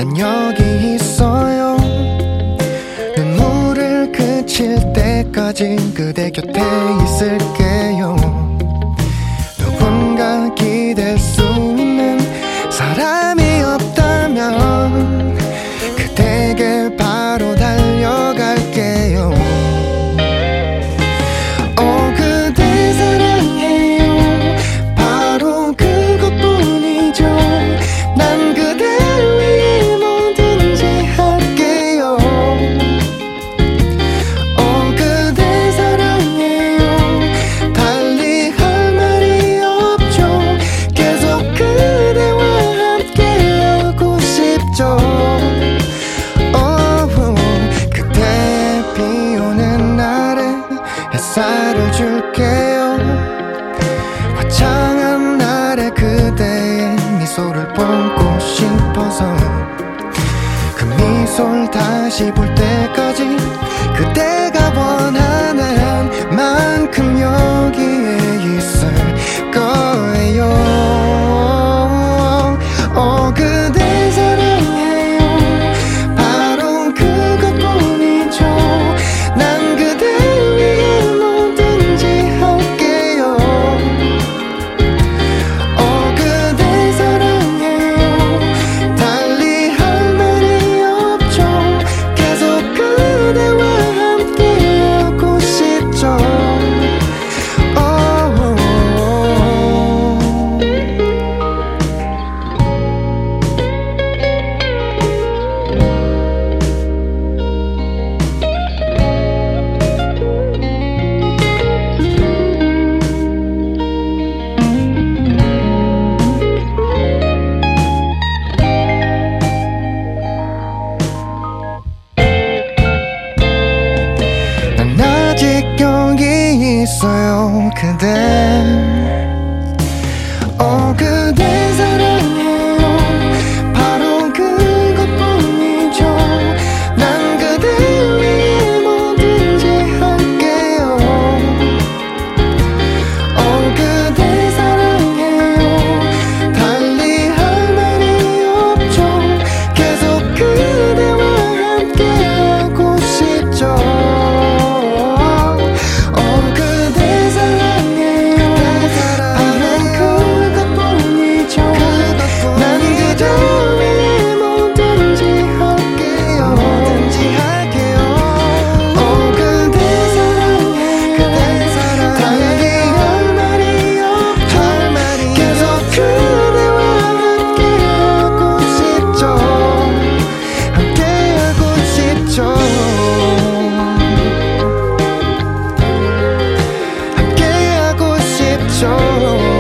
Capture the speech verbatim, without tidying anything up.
난 여기 있어요. 눈물을 그칠 때까지 그대 곁에 있을게요. 누군가 기댈 수 있는 사람이 없다면 그대에게 바로 달려갈게요. 오 그대 사랑해요. 바로 그것뿐이죠. 난 그대 위해 뭐든지 할게요. 오 그대 사랑해요. 달리 할 말이 없죠. 계속 그대와 함께하고 싶죠. 오 그대 비오는 날에 햇살을 줄게요. 화창한 날에 그대의 미소를 보고 싶어서 그 미소를 다시 볼 때까지 그대가 원하는 만큼 여기에 있을 거예요. 오 그대 사랑해요. 바로 그것뿐이죠. 난 그대 위해 뭐든지 할게요. 오 그대 사랑해요. 달리 할 말이 없죠. 계속 그대와 함께하고 싶죠. 난 아직 여기 있어요. 그대 오 그대 사랑해요. 바로 그것뿐이죠. 난 그대 위해 뭐든지 할게요. 오 그대 사랑해요. 달리 할 말이 없죠. 계속 그대와 함께하고 싶죠. 오 그대 사랑해요. 바로 그것뿐이죠. 난 그대 위해 뭐든지 할게요. 오 그대 사랑해요. 달리 할 말이 없죠. 계속 그대와 함께하고 싶죠. 함께하고 싶죠. 함께하고 싶죠.